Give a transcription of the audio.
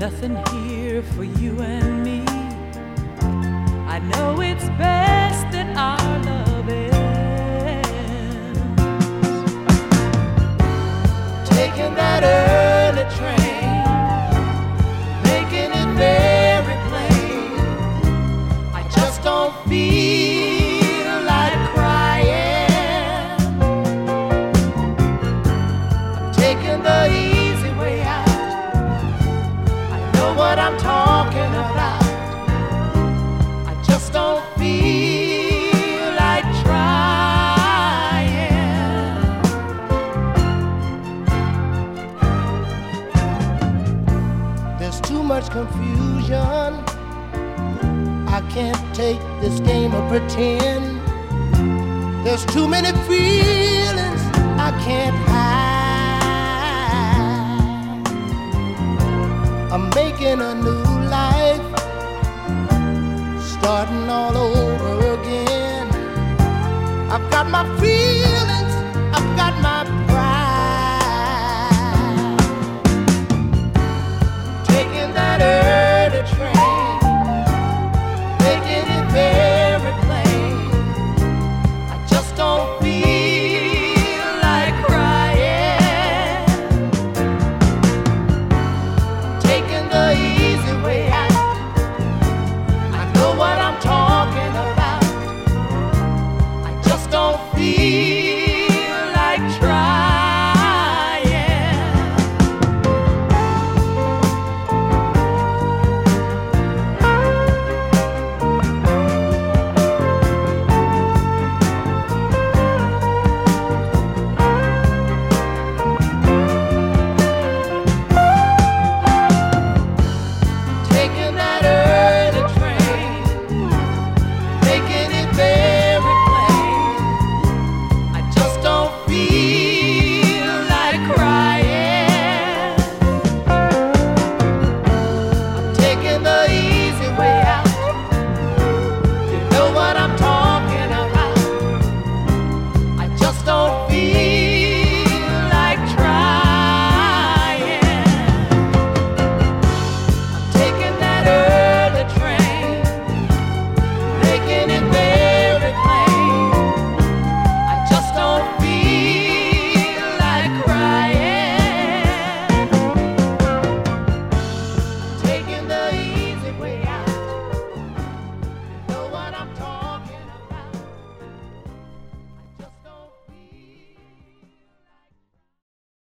nothing here for you and me. I know it's best that our love ends. Taking that early train, making it very plain. I just don't feel like crying. I'm taking the easy way out. I know what I'm talking about. I just don't feel like trying. There's too much confusion. I can't take this game of pretend. There's too many feelings I can't hide. I'm making a new life, starting all over again. I've got my feet